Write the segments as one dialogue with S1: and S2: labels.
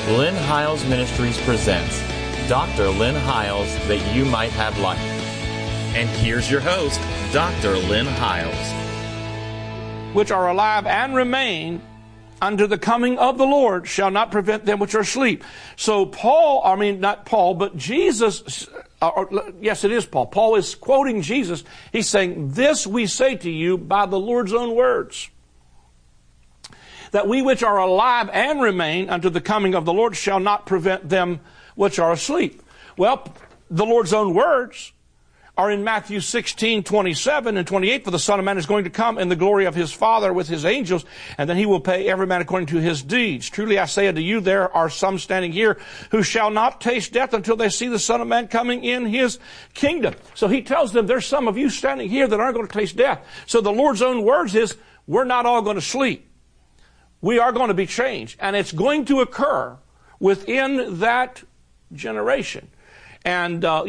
S1: Lynn Hiles Ministries presents Dr. Lynn Hiles, that you might have life. And here's your host, Dr. Lynn Hiles.
S2: Which are alive and remain unto the coming of the Lord shall not prevent them which are asleep. So not Paul, but Jesus, yes, it is Paul. Paul is quoting Jesus. He's saying, this we say to you by the Lord's own words, that we which are alive and remain unto the coming of the Lord shall not prevent them which are asleep. Well, the Lord's own words are in Matthew 16:27 and 28, for the Son of Man is going to come in the glory of his Father with his angels, and then he will pay every man according to his deeds. Truly I say unto you, there are some standing here who shall not taste death until they see the Son of Man coming in his kingdom. So he tells them, there's some of you standing here that aren't going to taste death. So the Lord's own words is, we're not all going to sleep. We are going to be changed, and it's going to occur within that generation. And, let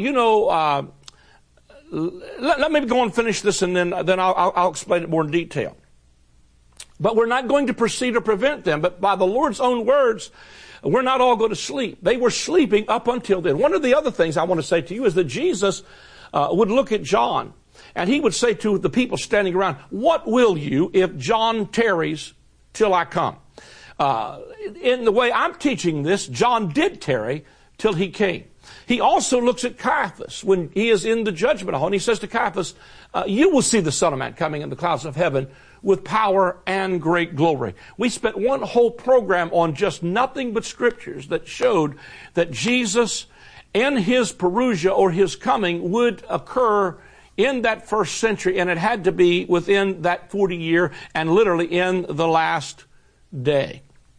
S2: me go and finish this, and then I'll explain it more in detail. But we're not going to proceed to prevent them, but by the Lord's own words, we're not all going to sleep. They were sleeping up until then. One of the other things I want to say to you is that Jesus would look at John, and he would say to the people standing around, what will you if John tarries till I come? In the way I'm teaching this, John did tarry till he came. He also looks at Caiaphas when he is in the judgment hall, and he says to Caiaphas, you will see the Son of Man coming in the clouds of heaven with power and great glory. We spent one whole program on just nothing but scriptures that showed that Jesus and his parousia, or his coming, would occur in that first century, and it had to be within that 40 year and literally in the last day.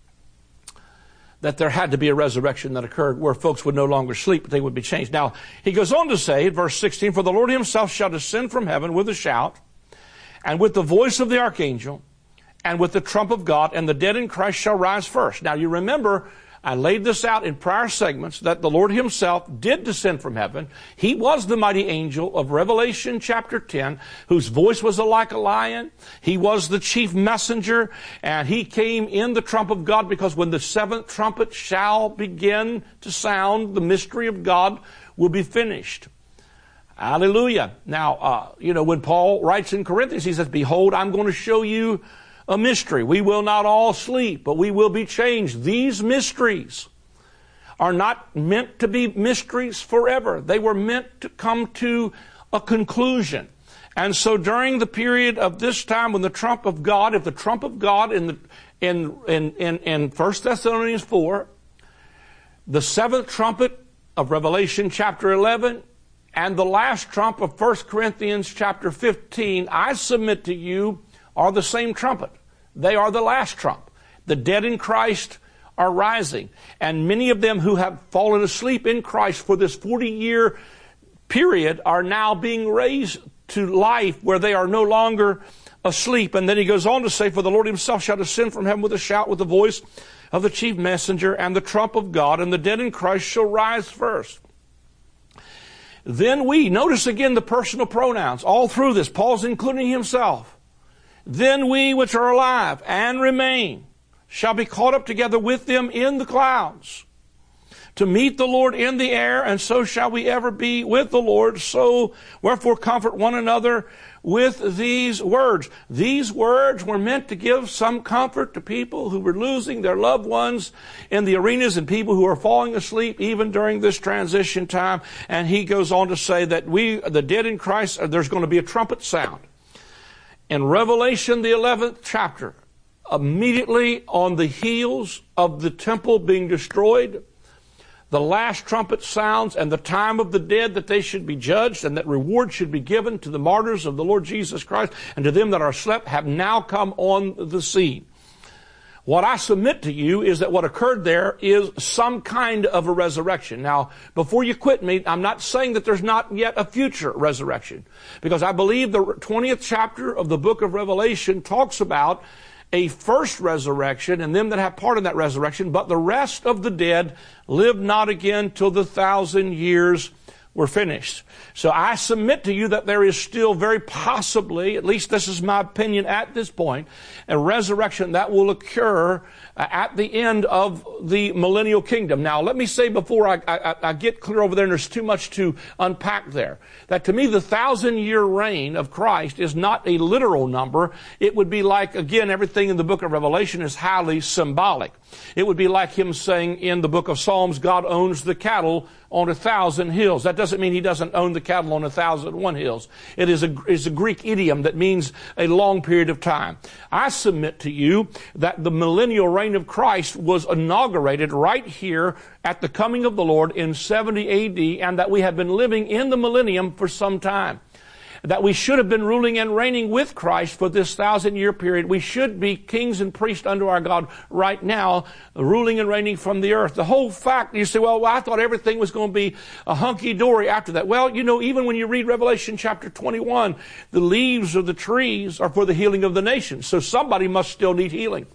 S2: That there had to be a resurrection that occurred where folks would no longer sleep, but they would be changed. Now, he goes on to say, verse 16, for the Lord himself shall descend from heaven with a shout, and with the voice of the archangel, and with the trump of God, and the dead in Christ shall rise first. Now, you remember, I laid this out in prior segments that the Lord himself did descend from heaven. He was the mighty angel of Revelation chapter 10, whose voice was like a lion. He was the chief messenger, and he came in the trump of God, because when the seventh trumpet shall begin to sound, the mystery of God will be finished. Hallelujah. Now, when Paul writes in Corinthians, he says, behold, I'm going to show you a mystery. We will not all sleep, but we will be changed. These mysteries are not meant to be mysteries forever. They were meant to come to a conclusion. And so during the period of this time when the trump of God, if the trump of God in 1 Thessalonians 4, the seventh trumpet of Revelation chapter 11, and the last trump of 1 Corinthians chapter 15, I submit to you, are the same trumpet. They are the last trump. The dead in Christ are rising. And many of them who have fallen asleep in Christ for this 40-year period are now being raised to life where they are no longer asleep. And then he goes on to say, for the Lord himself shall descend from heaven with a shout, with the voice of the chief messenger, and the trump of God, and the dead in Christ shall rise first. Then we, notice again the personal pronouns all through this. Paul's including himself. Then we which are alive and remain shall be caught up together with them in the clouds to meet the Lord in the air, and so shall we ever be with the Lord. So wherefore comfort one another with these words. These words were meant to give some comfort to people who were losing their loved ones in the arenas, and people who are falling asleep even during this transition time. And he goes on to say that we, the dead in Christ, there's going to be a trumpet sound. In Revelation, the 11th chapter, immediately on the heels of the temple being destroyed, the last trumpet sounds, and the time of the dead that they should be judged, and that reward should be given to the martyrs of the Lord Jesus Christ, and to them that are slept, have now come on the scene. What I submit to you is that what occurred there is some kind of a resurrection. Now, before you quit me, I'm not saying that there's not yet a future resurrection, because I believe the 20th chapter of the book of Revelation talks about a first resurrection and them that have part in that resurrection, but the rest of the dead live not again till the 1,000 years we're finished. So I submit to you that there is still very possibly, at least this is my opinion at this point, a resurrection that will occur at the end of the millennial kingdom. Now, let me say before I get clear over there, and there's too much to unpack there, that to me the 1,000-year reign of Christ is not a literal number. It would be like, again, everything in the book of Revelation is highly symbolic. It would be like him saying in the book of Psalms, God owns the cattle on 1,000 hills. That doesn't mean he doesn't own the cattle on 1,001 hills. It is a Greek idiom that means a long period of time. I submit to you that the millennial reign of Christ was inaugurated right here at the coming of the Lord in 70 A.D., and that we have been living in the millennium for some time. That we should have been ruling and reigning with Christ for this 1,000-year period. We should be kings and priests unto our God right now, ruling and reigning from the earth. The whole fact, you say, well, I thought everything was going to be a hunky-dory after that. Well, even when you read Revelation chapter 21, the leaves of the trees are for the healing of the nations. So somebody must still need healing.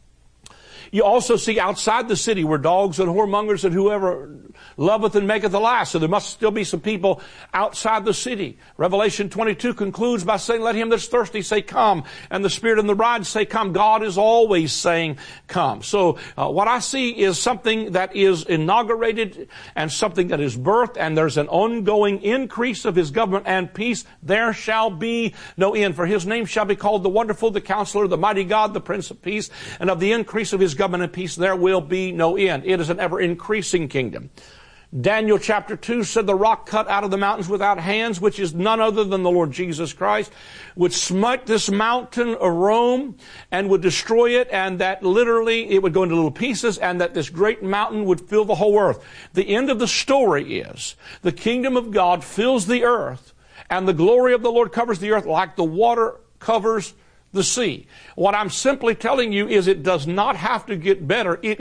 S2: You also see outside the city were dogs and whoremongers and whoever loveth and maketh a lie. So there must still be some people outside the city. Revelation 22 concludes by saying, let him that's thirsty say, come. And the Spirit and the bride say, come. God is always saying, come. So what I see is something that is inaugurated and something that is birthed, and there's an ongoing increase of his government and peace. There shall be no end. For his name shall be called the Wonderful, the Counselor, the Mighty God, the Prince of Peace. And of the increase of his government and peace there will be no end. It is an ever-increasing kingdom. Daniel chapter 2 said the rock cut out of the mountains without hands, which is none other than the Lord Jesus Christ, would smite this mountain of Rome and would destroy it, and that literally it would go into little pieces, and that this great mountain would fill the whole earth. The end of the story is the kingdom of God fills the earth, and the glory of the Lord covers the earth like the water covers the sea. What I'm simply telling you is it does not have to get better. It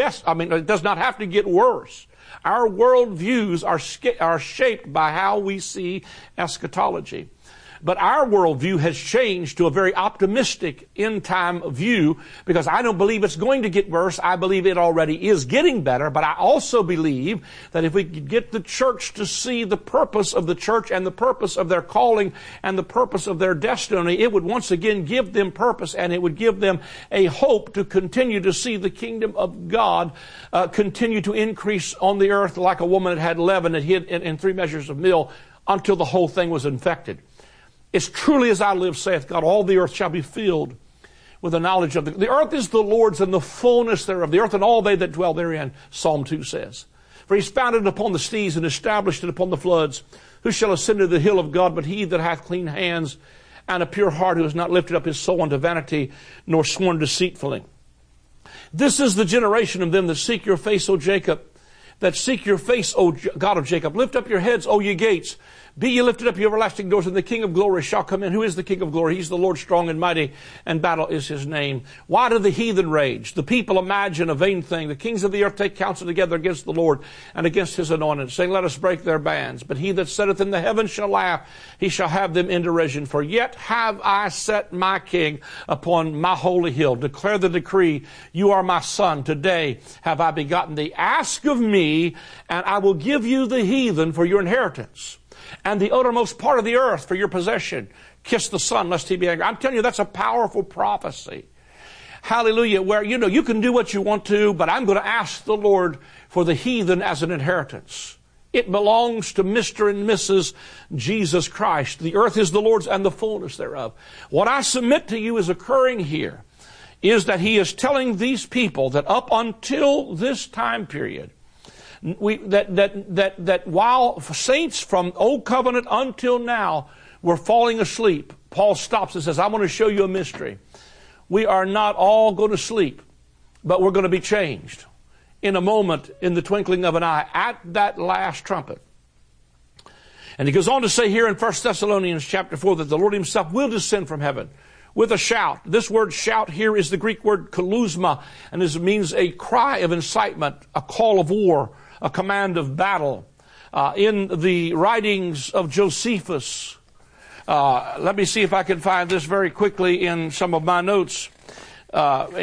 S2: does not have to get worse. Our worldviews are shaped by how we see eschatology. But our worldview has changed to a very optimistic end-time view, because I don't believe it's going to get worse. I believe it already is getting better. But I also believe that if we could get the church to see the purpose of the church and the purpose of their calling and the purpose of their destiny, it would once again give them purpose, and it would give them a hope to continue to see the kingdom of God continue to increase on the earth like a woman that had leaven that hid in 3 measures of meal until the whole thing was infected. It's truly as I live, saith God, all the earth shall be filled with the knowledge of the earth is the Lord's and the fullness thereof, the earth and all they that dwell therein, Psalm 2 says. For he's founded it upon the seas and established it upon the floods. Who shall ascend to the hill of God but he that hath clean hands and a pure heart, who has not lifted up his soul unto vanity, nor sworn deceitfully? This is the generation of them that seek your face, O Jacob, that seek your face, O God of Jacob. Lift up your heads, O ye gates. Be ye lifted up, ye everlasting doors, and the King of glory shall come in. Who is the King of glory? He's the Lord strong and mighty, and battle is his name. Why do the heathen rage? The people imagine a vain thing. The kings of the earth take counsel together against the Lord and against his anointed, saying, let us break their bands. But he that sitteth in the heavens shall laugh. He shall have them in derision. For yet have I set my king upon my holy hill. Declare the decree. You are my son. Today have I begotten thee. Ask of me, and I will give you the heathen for your inheritance, and the uttermost part of the earth for your possession. Kiss the Son, lest he be angry. I'm telling you, that's a powerful prophecy. Hallelujah. Where, you can do what you want to, but I'm going to ask the Lord for the heathen as an inheritance. It belongs to Mr. and Mrs. Jesus Christ. The earth is the Lord's and the fullness thereof. What I submit to you is occurring here is that he is telling these people that up until this time period, that while saints from Old Covenant until now were falling asleep, Paul stops and says, I want to show you a mystery. We are not all going to sleep, but we're going to be changed in a moment, in the twinkling of an eye, at that last trumpet. And he goes on to say here in 1 Thessalonians chapter 4 that the Lord himself will descend from heaven with a shout. This word shout here is the Greek word kaluzma, and it means a cry of incitement, a call of war, a command of battle. In the writings of Josephus, let me see if I can find this very quickly in some of my notes.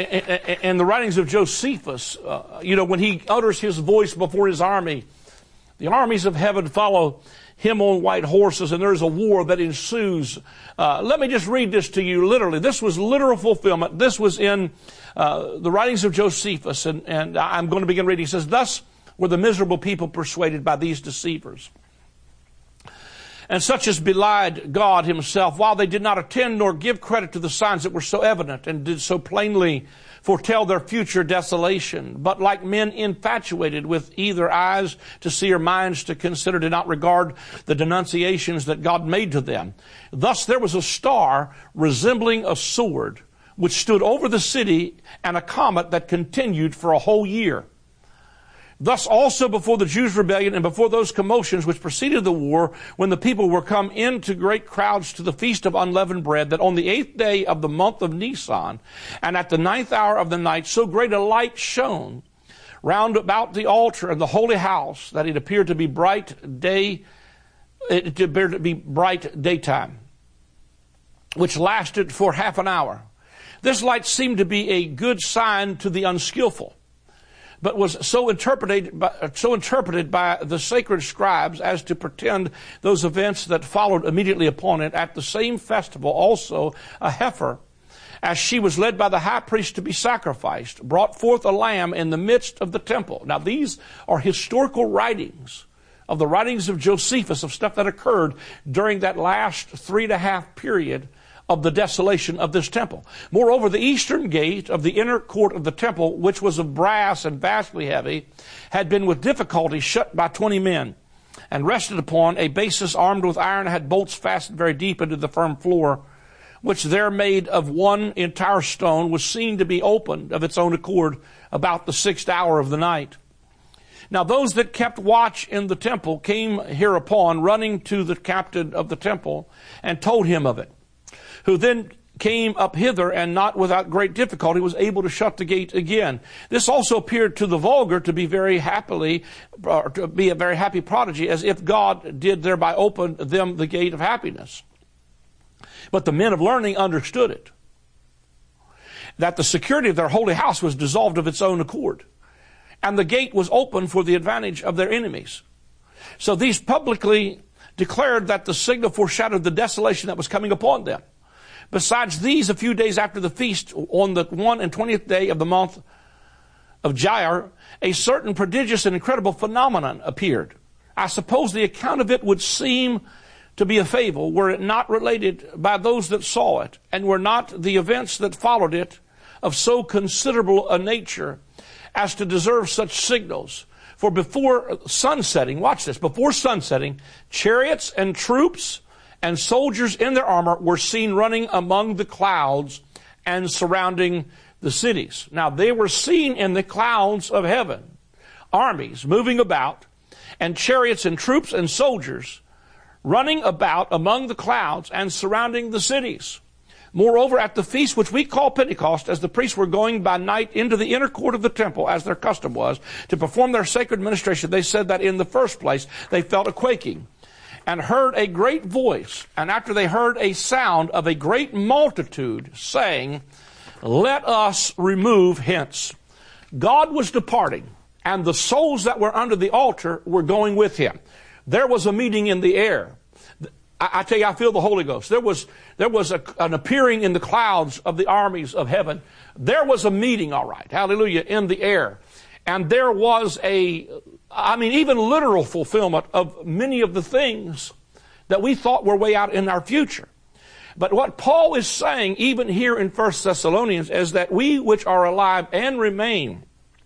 S2: In the writings of Josephus, when he utters his voice before his army, The armies of heaven follow him on white horses, and there's a war that ensues. Let me just read this to you literally. This was literal fulfillment. This was in the writings of Josephus, and I'm going to begin reading. He says, "Thus were the miserable people persuaded by these deceivers, and such as belied God himself, while they did not attend nor give credit to the signs that were so evident and did so plainly foretell their future desolation, but like men infatuated with either eyes to see or minds to consider, did not regard the denunciations that God made to them. Thus there was a star resembling a sword, which stood over the city, and a comet that continued for a whole year. Thus also before the Jews' rebellion and before those commotions which preceded the war, when the people were come into great crowds to the feast of unleavened bread, that on the 8th day of the month of Nisan, and at the 9th hour of the night, so great a light shone round about the altar of the holy house, that it appeared to be bright daytime, which lasted for half an hour. This light seemed to be a good sign to the unskillful, but was so interpreted by the sacred scribes as to pretend those events that followed immediately upon it. At the same festival also a heifer, as she was led by the high priest to be sacrificed, brought forth a lamb in the midst of the temple." Now these are historical writings of the writings of Josephus, of stuff that occurred during that last 3.5 period of the desolation of this temple. Moreover, the eastern gate of the inner court of the temple, which was of brass and vastly heavy, had been with difficulty shut by 20 men, and rested upon a basis armed with iron, had bolts fastened very deep into the firm floor, which there made of one entire stone, was seen to be opened of its own accord about the 6th hour of the night. Now those that kept watch in the temple came hereupon, running to the captain of the temple, and told him of it, who then came up hither, and not without great difficulty was able to shut the gate again. This also appeared to the vulgar to be a very happy prodigy, as if God did thereby open them the gate of happiness. But the men of learning understood it, that the security of their holy house was dissolved of its own accord, and the gate was open for the advantage of their enemies. So these publicly declared that the signal foreshadowed the desolation that was coming upon them. Besides these, a few days after the feast, on the 21st day of the month of Jair, a certain prodigious and incredible phenomenon appeared. I suppose the account of it would seem to be a fable, were it not related by those that saw it, and were not the events that followed it of so considerable a nature as to deserve such signals. For before sunsetting, watch this, before sunsetting, chariots and troops and soldiers in their armor were seen running among the clouds and surrounding the cities. Now they were seen in the clouds of heaven, armies moving about, and chariots and troops and soldiers running about among the clouds and surrounding the cities. Moreover, at the feast which we call Pentecost, as the priests were going by night into the inner court of the temple, as their custom was, to perform their sacred ministration, they said that in the first place they felt a quaking, and heard a great voice, and after they heard a sound of a great multitude, saying, "Let us remove hence." God was departing, and the souls that were under the altar were going with him. There was a meeting in the air. I tell you, I feel the Holy Ghost. There was an appearing in the clouds of the armies of heaven. There was a meeting, all right, hallelujah, in the air. And there was even literal fulfillment of many of the things that we thought were way out in our future. But what Paul is saying, even here in 1 Thessalonians, is that we which are alive and remain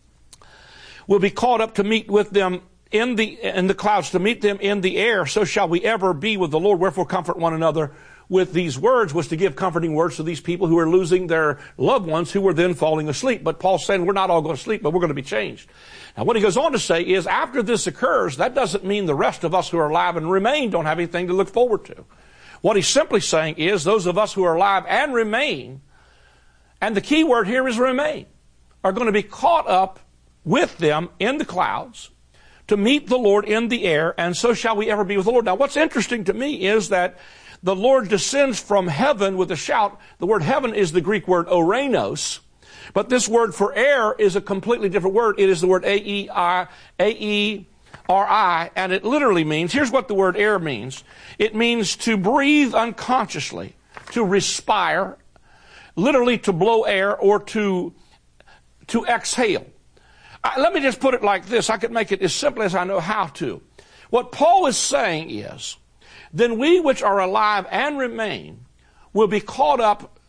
S2: will be caught up to meet with them in the clouds, to meet them in the air. So shall we ever be with the Lord. Wherefore comfort one another with these words, was to give comforting words to these people who are losing their loved ones who were then falling asleep. But Paul's saying we're not all going to sleep, but we're going to be changed. Now what he goes on to say is, after this occurs, that doesn't mean the rest of us who are alive and remain don't have anything to look forward to. What he's simply saying is, those of us who are alive and remain, and the key word here is remain, are going to be caught up with them in the clouds to meet the Lord in the air, and so shall we ever be with the Lord. Now what's interesting to me is that the Lord descends from heaven with a shout. The word heaven is the Greek word orenos, but this word for air is a completely different word. It is the word R-I, and it literally means, here's what the word air means. It means to breathe unconsciously, to respire, literally to blow air, or to exhale. Let me just put it like this. I could make it as simple as I know how to. What Paul is saying is, then we which are alive and remain will be caught up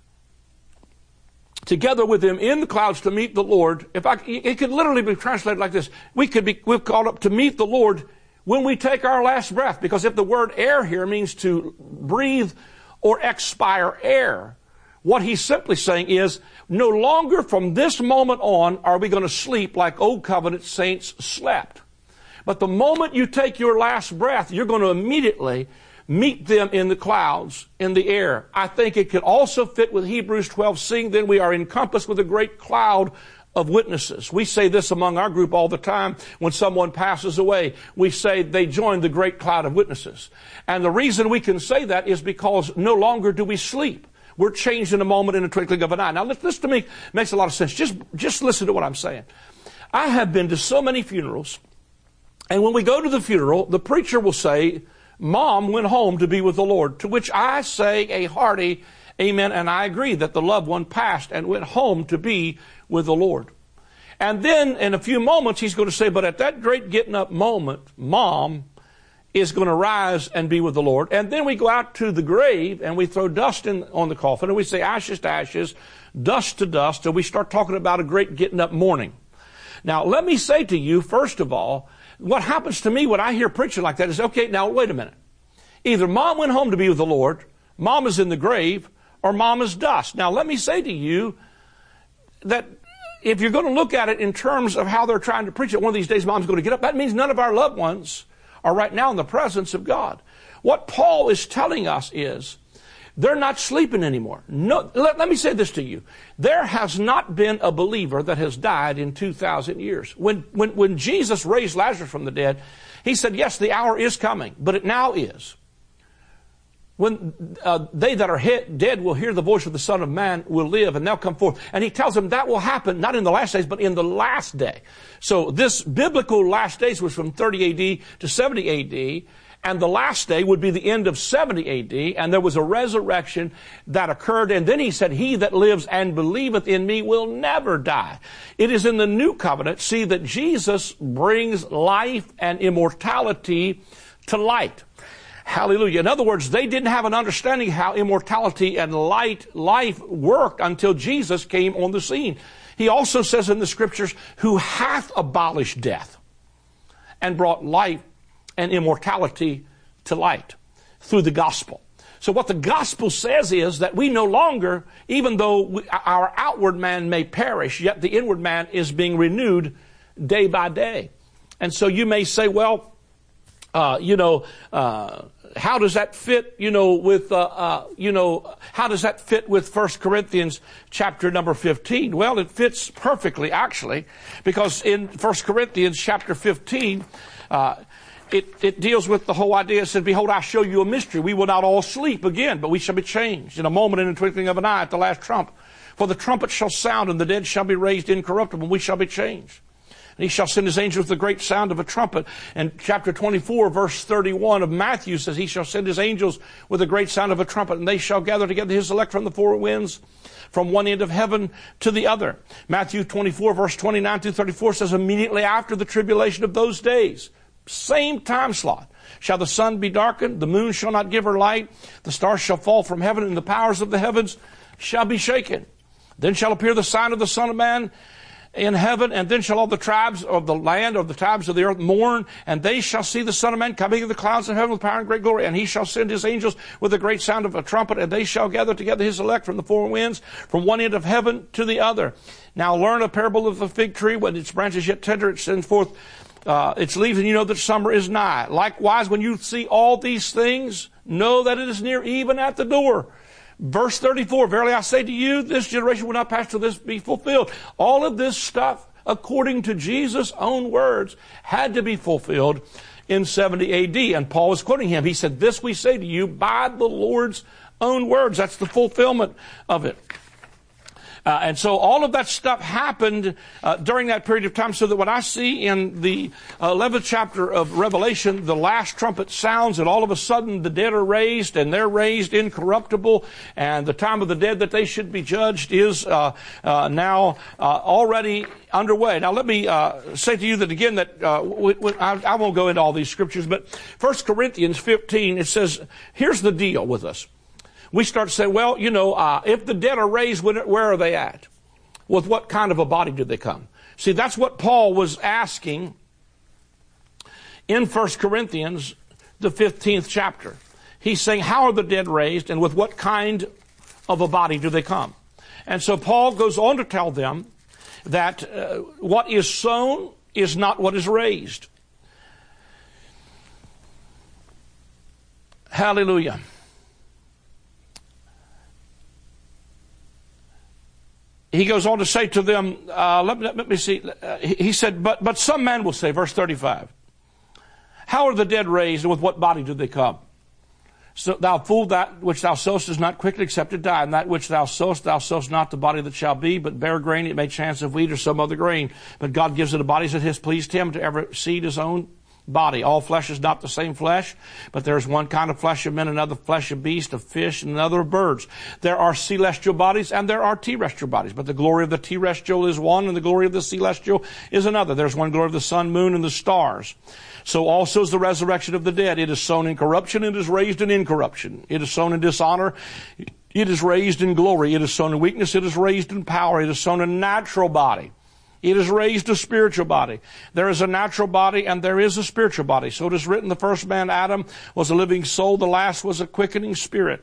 S2: together with him in the clouds to meet the Lord. It could literally be translated like this. We're called up to meet the Lord when we take our last breath. Because if the word air here means to breathe or expire air, what he's simply saying is, no longer from this moment on are we going to sleep like old covenant saints slept. But the moment you take your last breath, you're going to immediately meet them in the clouds, in the air. I think it could also fit with Hebrews 12, seeing then we are encompassed with a great cloud of witnesses. We say this among our group all the time when someone passes away. We say they joined the great cloud of witnesses. And the reason we can say that is because no longer do we sleep. We're changed in a moment, in a twinkling of an eye. Now, this to me makes a lot of sense. Just listen to what I'm saying. I have been to so many funerals, and when we go to the funeral, the preacher will say, Mom went home to be with the Lord, to which I say a hearty amen, and I agree that the loved one passed and went home to be with the Lord. And then in a few moments, he's going to say, but at that great getting up moment, Mom is going to rise and be with the Lord. And then we go out to the grave and we throw dust on the coffin and we say ashes to ashes, dust to dust, and we start talking about a great getting up morning. Now, let me say to you, first of all, what happens to me when I hear preaching like that is, okay, now wait a minute. Either Mom went home to be with the Lord, Mom is in the grave, or Mom is dust. Now, let me say to you that if you're going to look at it in terms of how they're trying to preach it, one of these days Mom's going to get up, that means none of our loved ones are right now in the presence of God. What Paul is telling us is, they're not sleeping anymore. No, let me say this to you. There has not been a believer that has died in 2,000 years. When Jesus raised Lazarus from the dead, he said, yes, the hour is coming, but it now is. When they that are dead will hear the voice of the Son of Man will live, and they'll come forth. And he tells them that will happen not in the last days, but in the last day. So this biblical last days was from 30 A.D. to 70 A.D., and the last day would be the end of 70 A.D., and there was a resurrection that occurred. And then he said, he that lives and believeth in me will never die. It is in the new covenant, see, that Jesus brings life and immortality to light. Hallelujah. In other words, they didn't have an understanding how immortality and life worked until Jesus came on the scene. He also says in the scriptures, who hath abolished death and brought life and immortality to light through the gospel. So what the gospel says is that we no longer, even though our outward man may perish, yet the inward man is being renewed day by day. And so you may say, well, how does that fit, with, how does that fit with 1 Corinthians chapter number 15? Well, it fits perfectly, actually, because in 1 Corinthians chapter 15, it deals with the whole idea. It says, behold, I show you a mystery. We will not all sleep again, but we shall be changed in a moment, in the twinkling of an eye, at the last trump. For the trumpet shall sound, and the dead shall be raised incorruptible, and we shall be changed. And he shall send his angels with the great sound of a trumpet. And chapter 24, verse 31 of Matthew says, he shall send his angels with the great sound of a trumpet, and they shall gather together his elect from the four winds, from one end of heaven to the other. Matthew 24, verse 29 through 34 says, immediately after the tribulation of those days, same time slot, shall the sun be darkened, the moon shall not give her light, the stars shall fall from heaven, and the powers of the heavens shall be shaken. Then shall appear the sign of the Son of Man in heaven, and then shall all the tribes of the land, or the tribes of the earth, mourn, and they shall see the Son of Man coming in the clouds of heaven with power and great glory, and he shall send his angels with a great sound of a trumpet, and they shall gather together his elect from the four winds, from one end of heaven to the other. Now learn a parable of the fig tree. When its branch is yet tender, it sends forth its leaves, and you know that summer is nigh. Likewise, when you see all these things, know that it is near, even at the door. Verse 34, verily I say to you, this generation will not pass till this be fulfilled. All of this stuff, according to Jesus' own words, had to be fulfilled in 70 A.D. And Paul is quoting him. He said, this we say to you by the Lord's own words. That's the fulfillment of it. And so all of that stuff happened during that period of time, so that when I see in the 11th chapter of Revelation, the last trumpet sounds, and all of a sudden the dead are raised, and they're raised incorruptible, and the time of the dead that they should be judged is now already underway. Now let me say to you that again, that I won't go into all these scriptures, but 1 Corinthians 15, it says, here's the deal with us. We start to say, well, if the dead are raised, where are they at? With what kind of a body did they come? See, that's what Paul was asking in 1 Corinthians, the 15th chapter. He's saying, how are the dead raised, and with what kind of a body do they come? And so Paul goes on to tell them that what is sown is not what is raised. Hallelujah. He goes on to say to them, let me see, he said, but some man will say, verse 35, how are the dead raised, and with what body do they come? So thou fool, that which thou sowest is not quickly except to die, and that which thou sowest not the body that shall be, but bare grain, it may chance of wheat or some other grain. But God gives it a body that has pleased him, to every seed his own body. All flesh is not the same flesh, but there is one kind of flesh of men, another flesh of beasts, of fish, and another of birds. There are celestial bodies and there are terrestrial bodies, but the glory of the terrestrial is one, and the glory of the celestial is another. There's one glory of the sun, moon, and the stars. So also is the resurrection of the dead. It is sown in corruption, it is raised in incorruption. It is sown in dishonor, it is raised in glory. It is sown in weakness, it is raised in power. It is sown a natural body, it is raised a spiritual body. There is a natural body and there is a spiritual body. So it is written, the first man, Adam, was a living soul. The last was a quickening spirit.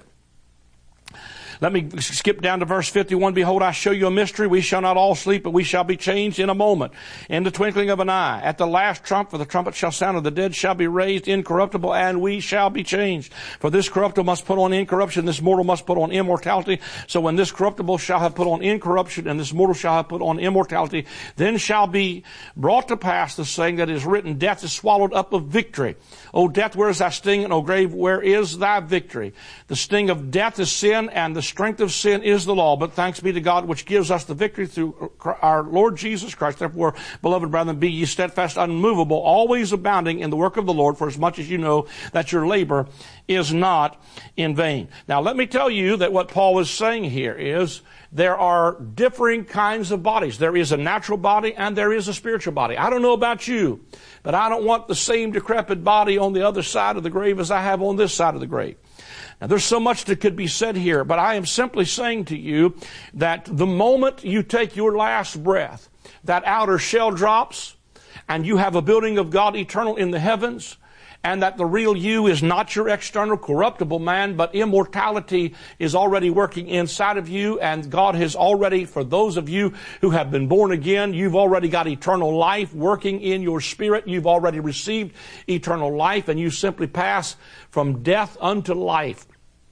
S2: Let me skip down to verse 51. Behold, I show you a mystery. We shall not all sleep, but we shall be changed in a moment, in the twinkling of an eye. At the last trump, for the trumpet shall sound, and the dead shall be raised incorruptible, and we shall be changed. For this corruptible must put on incorruption, this mortal must put on immortality. So when this corruptible shall have put on incorruption, and this mortal shall have put on immortality, then shall be brought to pass the saying that is written, death is swallowed up of victory. O death, where is thy sting? And O grave, where is thy victory? The sting of death is sin, and the strength of sin is the law. But thanks be to God, which gives us the victory through our Lord Jesus Christ. Therefore, beloved brethren, be ye steadfast, unmovable, always abounding in the work of the Lord, for as much as you know that your labor is not in vain. Now, let me tell you that what Paul is saying here is there are differing kinds of bodies. There is a natural body and there is a spiritual body. I don't know about you, but I don't want the same decrepit body on the other side of the grave as I have on this side of the grave. Now, there's so much that could be said here, but I am simply saying to you that the moment you take your last breath, that outer shell drops, and you have a building of God eternal in the heavens, and that the real you is not your external corruptible man, but immortality is already working inside of you, and God has already, for those of you who have been born again, you've already got eternal life working in your spirit. You've already received eternal life, and you simply pass from death unto life.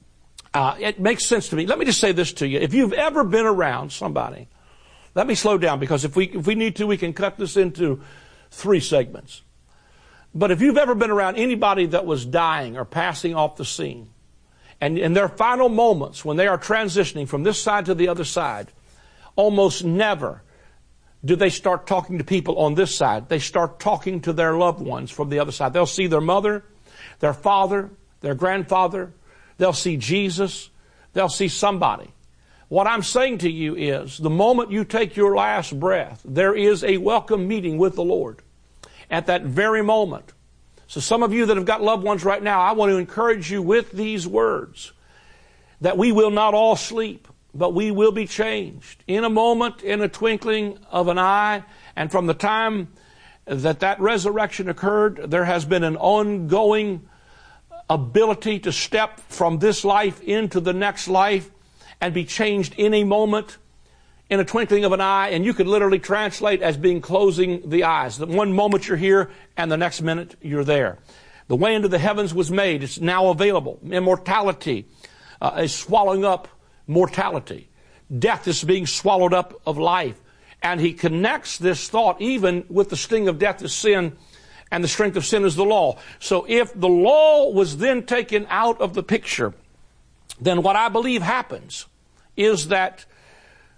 S2: It makes sense to me. Let me just say this to you. If you've ever been around somebody, let me slow down, because if we need to, we can cut this into 3 segments. But if you've ever been around anybody that was dying or passing off the scene, and in their final moments when they are transitioning from this side to the other side, almost never do they start talking to people on this side. They start talking to their loved ones from the other side. They'll see their mother, their father, their grandfather. They'll see Jesus. They'll see somebody. What I'm saying to you is, the moment you take your last breath, there is a welcome meeting with the Lord at that very moment. So some of you that have got loved ones right now, I want to encourage you with these words, that we will not all sleep, but we will be changed in a moment, in a twinkling of an eye. And from the time that resurrection occurred, there has been an ongoing ability to step from this life into the next life and be changed in a moment, in a twinkling of an eye. And you could literally translate as being closing the eyes. The one moment you're here and the next minute you're there. The way into the heavens was made. It's now available. Immortality is swallowing up mortality. Death is being swallowed up of life. And he connects this thought even with the sting of death is sin, and the strength of sin is the law. So if the law was then taken out of the picture, then what I believe happens is that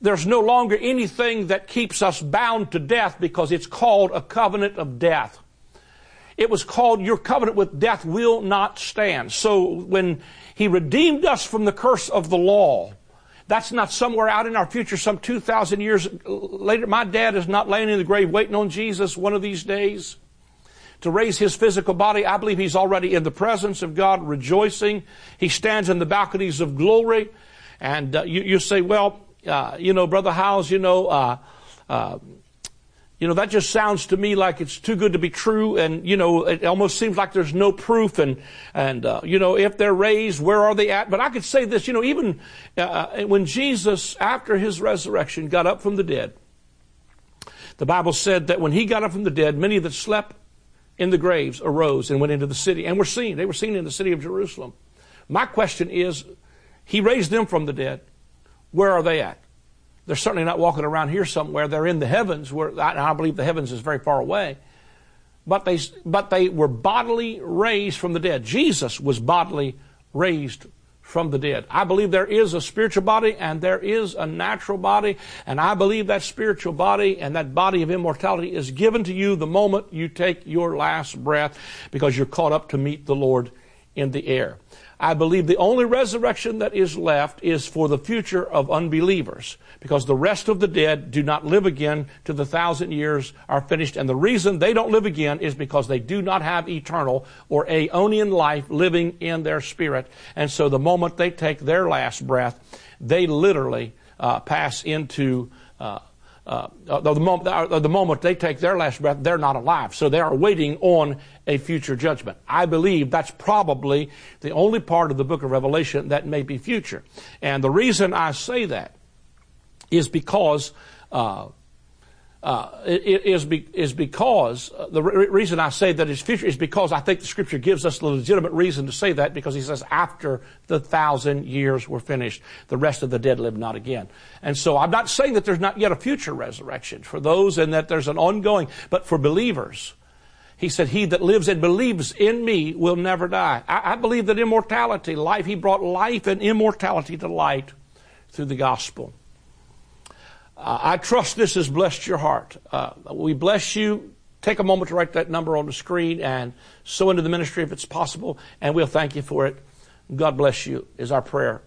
S2: there's no longer anything that keeps us bound to death because it's called a covenant of death. It was called, your covenant with death will not stand. So when He redeemed us from the curse of the law, that's not somewhere out in our future, some 2,000 years later. My dad is not laying in the grave waiting on Jesus one of these days to raise his physical body. I believe he's already in the presence of God, rejoicing. He stands in the balconies of glory. And you say, well, Brother Howes, that just sounds to me like it's too good to be true. And, it almost seems like there's no proof. And if they're raised, where are they at? But I could say this, even when Jesus, after His resurrection, got up from the dead, the Bible said that when He got up from the dead, many that slept in the graves arose and went into the city and were seen. They were seen in the city of Jerusalem. My question is, He raised them from the dead. Where are they at? They're certainly not walking around here somewhere. They're in the heavens, where I believe the heavens is very far away. But they were bodily raised from the dead. Jesus was bodily raised from the dead. I believe there is a spiritual body and there is a natural body. And I believe that spiritual body and that body of immortality is given to you the moment you take your last breath, because you're caught up to meet the Lord in the air. I believe the only resurrection that is left is for the future of unbelievers, because the rest of the dead do not live again till the 1,000 years are finished. And the reason they don't live again is because they do not have eternal or aeonian life living in their spirit. And so the moment they take their last breath, they literally pass into the moment they take their last breath, they're not alive. So they are waiting on a future judgment. I believe that's probably the only part of the book of Revelation that may be future. And the reason I say that is because the reason I say that it's future is because I think the Scripture gives us the legitimate reason to say that, because He says after the 1,000 years were finished, the rest of the dead live not again. And so I'm not saying that there's not yet a future resurrection for those, and that there's an ongoing, but for believers, He said, he that lives and believes in me will never die. I believe that immortality, life, He brought life and immortality to light through the gospel. I trust this has blessed your heart. We bless you. Take a moment to write that number on the screen and sow into the ministry if it's possible, and we'll thank you for it. God bless you is our prayer